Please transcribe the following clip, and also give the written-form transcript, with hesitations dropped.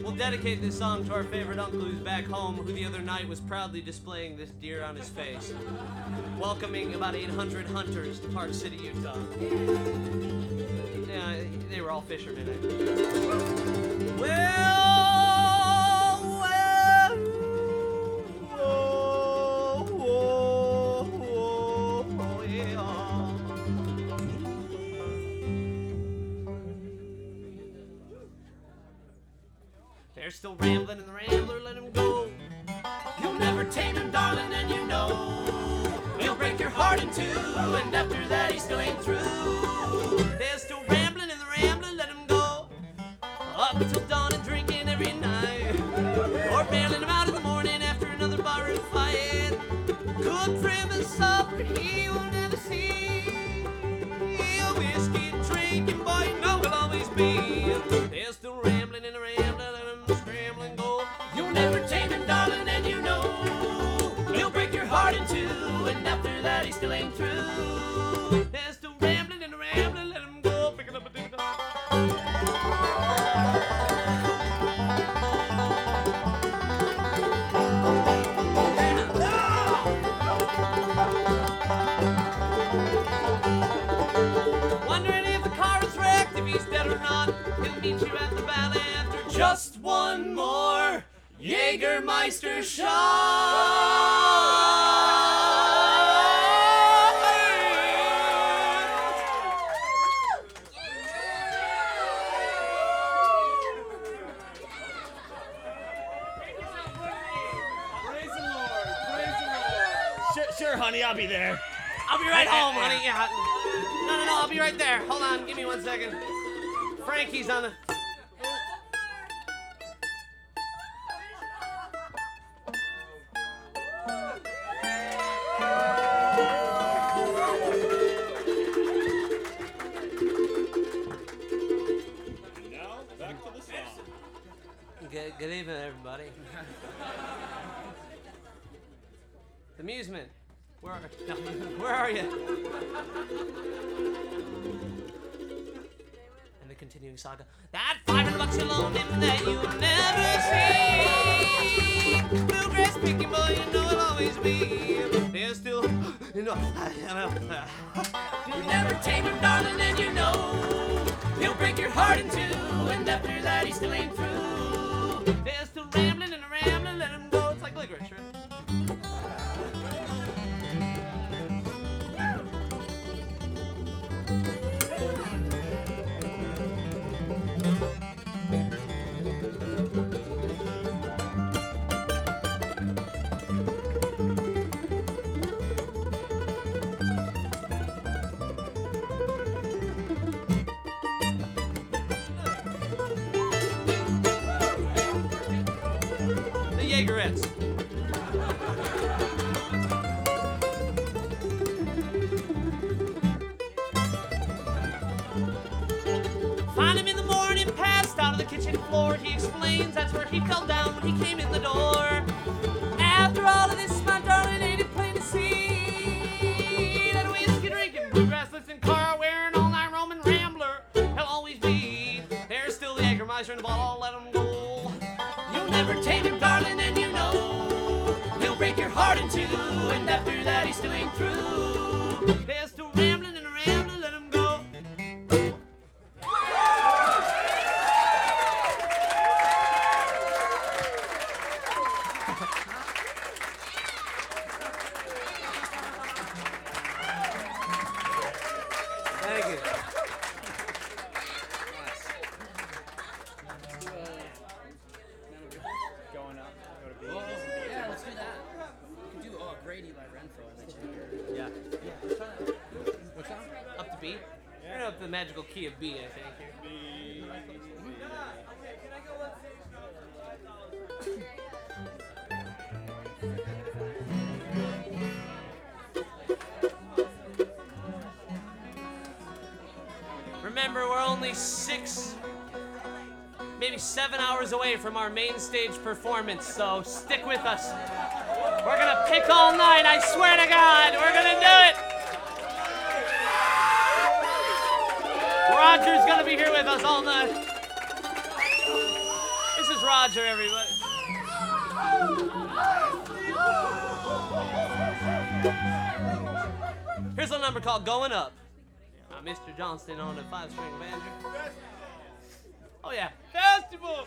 We'll dedicate this song to our favorite uncle who's back home, who the other night was proudly displaying this deer on his face, welcoming about 800 hunters to Park City, Utah. Yeah, they were all fishermen. They're still rambling in the Rambler, let him go. You'll never tame him, darling, and you know he'll break your heart in two, and after that he's still ain't through. They're still rambling in the Rambler, let him go. Up until dawn and drinking every night, or bailing him out in the morning after another barroom fight. Cook for him a supper he will never see. A whiskey drinking boy, you know he'll always be. They're still rambling in the Rambler, let him scramble and go. You'll never tame him, darling, and you know he'll break your heart in two, and after that he still ain't through. They're still rambling in the Rambler, let him go. Pick it up a ding dong. Wondering if the car is wrecked, if he's dead or not. He'll meet you at the valley after just one more Jägermeister shot. Sure, honey, I'll be there. I'll be right home, honey. Yeah. No, I'll be right there. Hold on, give me 1 second. Frankie's on the... Now, back to the song. Good evening, everybody. The Amusement. Where are you? And the continuing saga. That $500 you loaned him that you never see. Bluegrass picking boy, you know it'll always be. There's still, you know. You never tame him, darling, and you know he'll break your heart in two, and after that he still ain't through. They're still rambling and rambling, let him go. It's like licorice, right? The Jägerettes. Find him in the morning, passed out on the kitchen floor. He explains that's where he fell down when he came in the door. After all of this, my darling, ain't it plain to see that whiskey drinking, bluegrass listening, car wearing, all night roaming Rambler, he'll always be. There's still the Jägermeister in the bottle, let him go. You'll never tame him, darling, and you know he'll break your heart in two, and after that he still ain't through. They're still rambling and rambling, let him go. Thank you. Going up, go to B. Yeah, let's do that. We can do Grady by Renfro. I bet you hear. Yeah. What's that? Up to B? You're up the magical key of B, I think. Remember, we're only 6, maybe 7 hours away from our main stage performance, so stick with us. We're gonna pick all night, I swear to God, we're gonna do it! Roger's gonna be here with us all night. This is Roger, everybody. Here's a number called Going Up. Mr. Johnston on the 5-string banjo. Oh, yeah. Festival!